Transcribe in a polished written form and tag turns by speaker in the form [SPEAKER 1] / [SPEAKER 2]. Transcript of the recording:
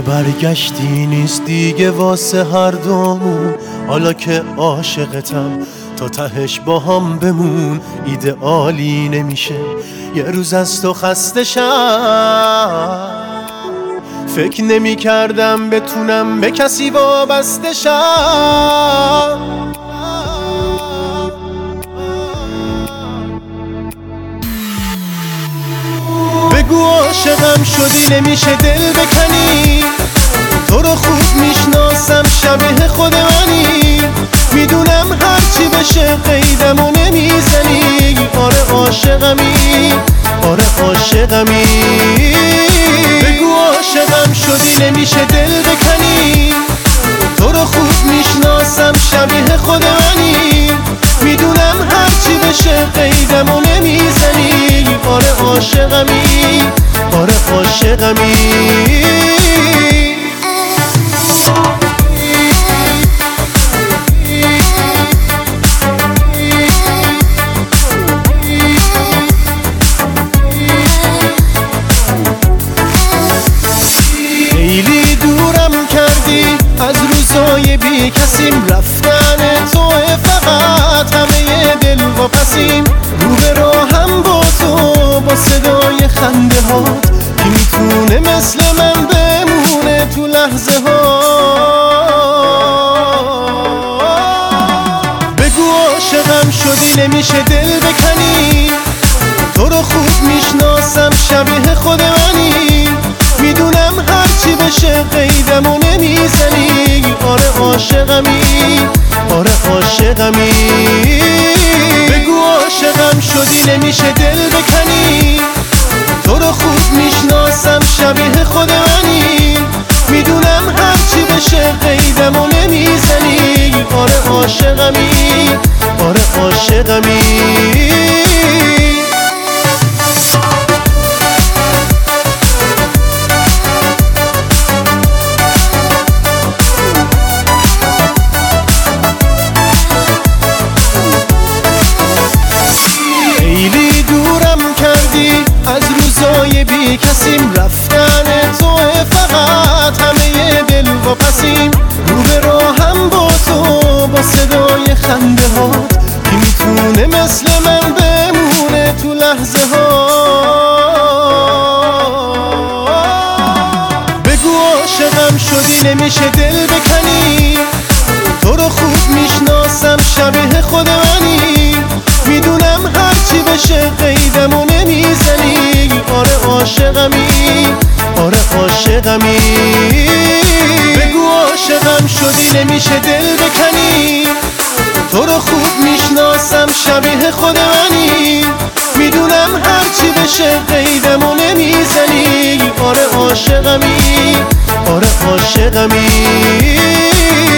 [SPEAKER 1] برگشتی نیست دیگه واسه هر دومون. حالا که عاشقتم تا تهش با هم بمون. ایدئالی نمیشه یه روز از تو خسته شم. فکر نمی کردم بتونم به کسی وابسته شم. بگو عاشقم شدی نمیشه دل بکنی. تو رو خوب میشناسم شبیه خود منی. میدونم هرچی بشه قیدمو نمیزنی. آره عاشقمی، آره عاشقمی. بگو عاشقم شدی نمیشه دل بکنی. تو رو خوب میشناسم شبیه خود منی. میدونم هرچی بشه قیدمو نمیزنی. آره عاشقمی، آره عاشقمی. خیلی دورم کردی از روزای بی کسیم. رفتن توه فقط همه دل واپسیم. رو به راهم با تو با صدای خنده هات. کی میتونه مثل من بمونه تو لحظه ها. بگو عاشقم شدی نمیشه دل بکنی. تو رو خوب میشناسم شبیه خود منی. میدونم هرچی بشه قیدمو نمیزنی. آره عاشقمی، آره عاشقمی. بگو عاشقم شدی نمیشه دل بکنی. تو رو خوب میشناسم شبیه خود منی. میدونم هرچی بشه قیدمو نمیزنی. آره عاشقمی، آره عاشقمی. از روزای بی کسیم. رفتن توه فقط همه دل واپسیم. رو به راهم با تو با صدای خنده هات. کی میتونه مثل من بمونه تو لحظه ها. بگو عاشقم شدی نمیشه دل بکنی. تو رو خوب میشناسم شبیه خود منی. میدونم هرچی بشه قیدمو نمیزنی. آره عاشقمی، آره عاشقمی. بگو عاشقم شدی نمیشه دل بکنی. تو رو خوب میشناسم شبیه خود منی. میدونم هرچی بشه قیدمو نمیزنی. آره عاشقمی، آره عاشقمی.